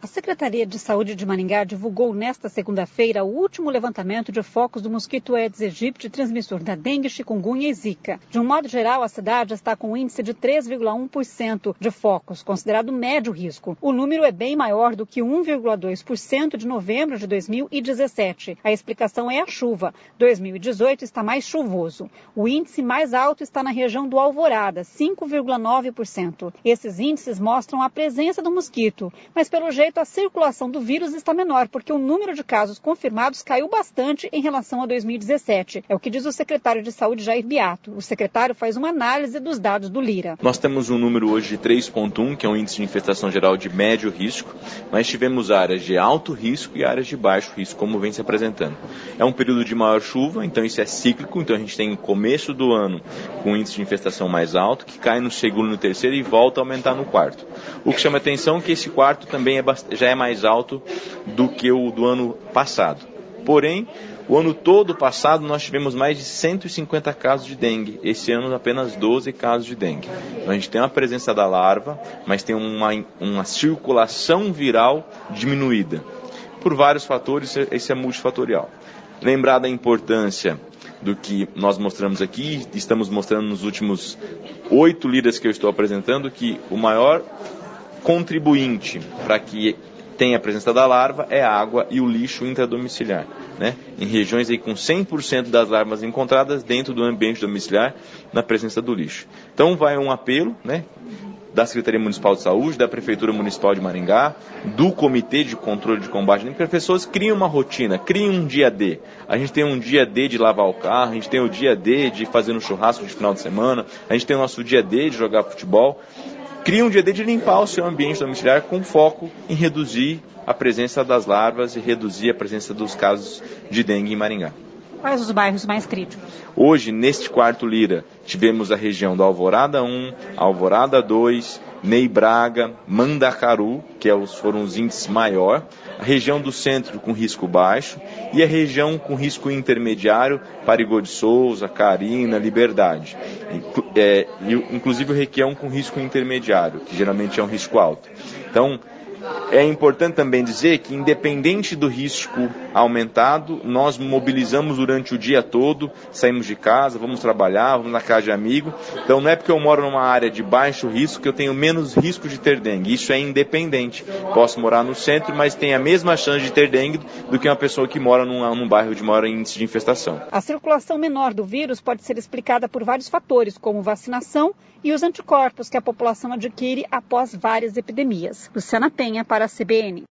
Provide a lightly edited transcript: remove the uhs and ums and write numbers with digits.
A Secretaria de Saúde de Maringá divulgou nesta segunda-feira o último levantamento de focos do mosquito Aedes aegypti, transmissor da dengue, chikungunya e zika. De um modo geral, a cidade está com um índice de 3,1% de focos, considerado médio risco. O número é bem maior do que 1,2% de novembro de 2017. A explicação é a chuva. 2018 está mais chuvoso. O índice mais alto está na região do Alvorada, 5,9%. Esses índices mostram a presença do mosquito, mas pelo jeito a circulação do vírus está menor, porque o número de casos confirmados caiu bastante em relação a 2017. É o que diz o secretário de Saúde, Jair Beato. O secretário faz uma análise dos dados do Lira. Nós temos um número hoje de 3,1, que é um índice de infestação geral de médio risco, mas tivemos áreas de alto risco e áreas de baixo risco, como vem se apresentando. É um período de maior chuva, então isso é cíclico, então a gente tem o começo do ano com um índice de infestação mais alto, que cai no segundo e no terceiro e volta a aumentar no quarto. O que chama atenção é que esse quarto também já é mais alto do que o do ano passado. Porém, o ano todo passado nós tivemos mais de 150 casos de dengue. Esse ano apenas 12 casos de dengue. Então, a gente tem uma presença da larva, mas tem uma circulação viral diminuída. Por vários fatores, esse é multifatorial. Lembrar da importância do que nós mostramos aqui, estamos mostrando nos últimos 8 liras que eu estou apresentando, que o maior contribuinte para que tenha a presença da larva é a água e o lixo intradomiciliar, né? Em regiões aí com 100% das larvas encontradas dentro do ambiente domiciliar, na presença do lixo. Então vai um apelo, né, da Secretaria Municipal de Saúde, da Prefeitura Municipal de Maringá, do Comitê de Controle de Combate à Dengue, que as pessoas criem uma rotina, criem um dia D. A gente tem um dia D de lavar o carro, a gente tem o dia D de fazer um churrasco de final de semana, a gente tem o nosso dia D de jogar futebol. Cria um dia D de limpar o seu ambiente domiciliar com foco em reduzir a presença das larvas e reduzir a presença dos casos de dengue em Maringá. Quais os bairros mais críticos? Hoje, neste quarto Lira, tivemos a região do Alvorada 1, Alvorada 2, Ney Braga, Mandacaru, que foram os índices maiores, a região do centro com risco baixo e a região com risco intermediário, Parigô de Souza, Carina, Liberdade. Inclusive o Requião com risco intermediário, que geralmente é um risco alto. Então, é importante também dizer que, independente do risco aumentado, nós mobilizamos durante o dia todo, saímos de casa, vamos trabalhar, vamos na casa de amigo. Então não é porque eu moro numa área de baixo risco que eu tenho menos risco de ter dengue. Isso é independente. Posso morar no centro, mas tenho a mesma chance de ter dengue do que uma pessoa que mora num bairro de maior índice de infestação. A circulação menor do vírus pode ser explicada por vários fatores, como vacinação e os anticorpos que a população adquire após várias epidemias. Luciana Penha para a CBN.